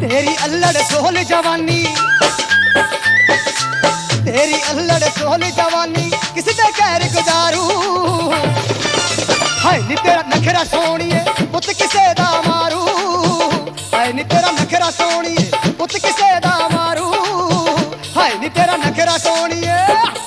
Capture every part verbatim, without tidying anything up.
तेरी अल्लड़ सोहल जवानी, तेरी अल्लड़ सोहल जवानी किसी दे कहर गुजारू। हाय नी तेरा नखरा सोनिए पुत किसे दा मारू, हाय नी तेरा नखरा सोनिए पुत किसे दा मारू, हाय नी तेरा नखरा सोनिए।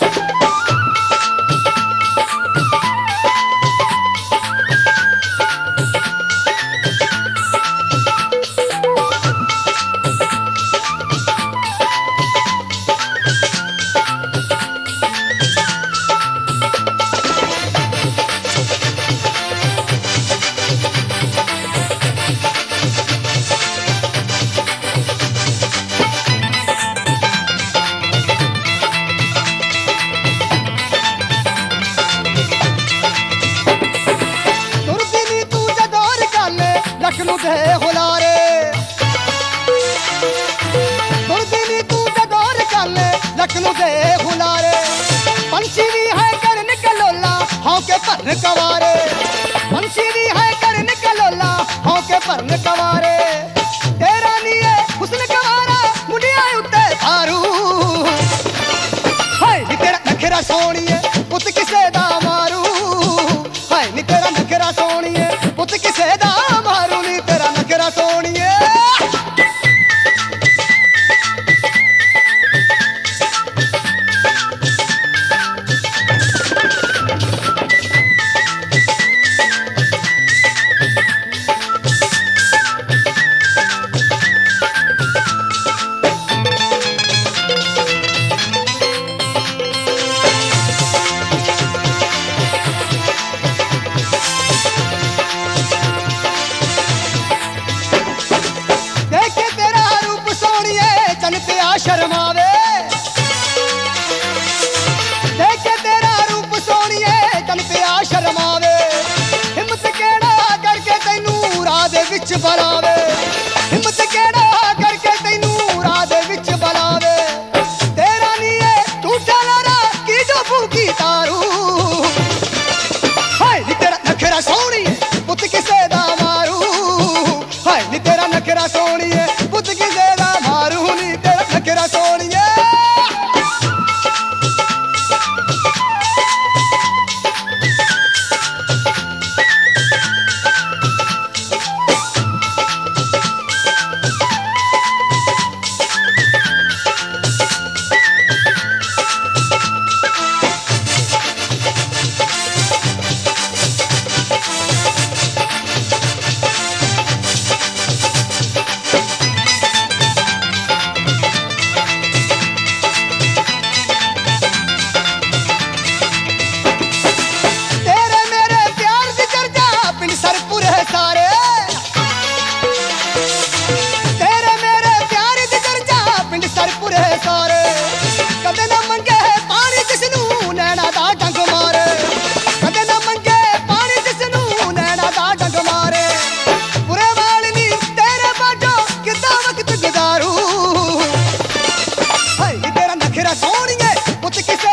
लखनऊ दे हुलारे दुर्दिनी तू जदौर काले लखनऊ दे हुलारे, पंछी भी है कर निकलोला हाँ के पर कवारे, पंछी भी है कर निकलोला हाँ के पर कवारे। तेरा निये हुस्न कवारा मुंडिया उत्ते थारू, हाय नी तेरा नखरा सोनिए पुत किसे दा मारू, हाय नी तेरा नखरा सोनिए पुत किसे दा मारू, नी तेरा नखरा सोनिए। शर्मावे देखे तेरा रूप सोनिए तन पे आ शर्मावे, हिम्मत केड़ा करके तैनू राह दे विच बलावे, हिम्मत केड़ा करके तैनू राह दे विच बलावे। तेरा निये झूठा लारा की जो भूखी तारू, हाय नी तेरा नखरा सोनिए पुत किसे दा मारू, हाय नी तेरा नखरा सोनिए पुत किसे दा मारू, नी तेरा नखरा सोनिए। सोनिए पुत किसे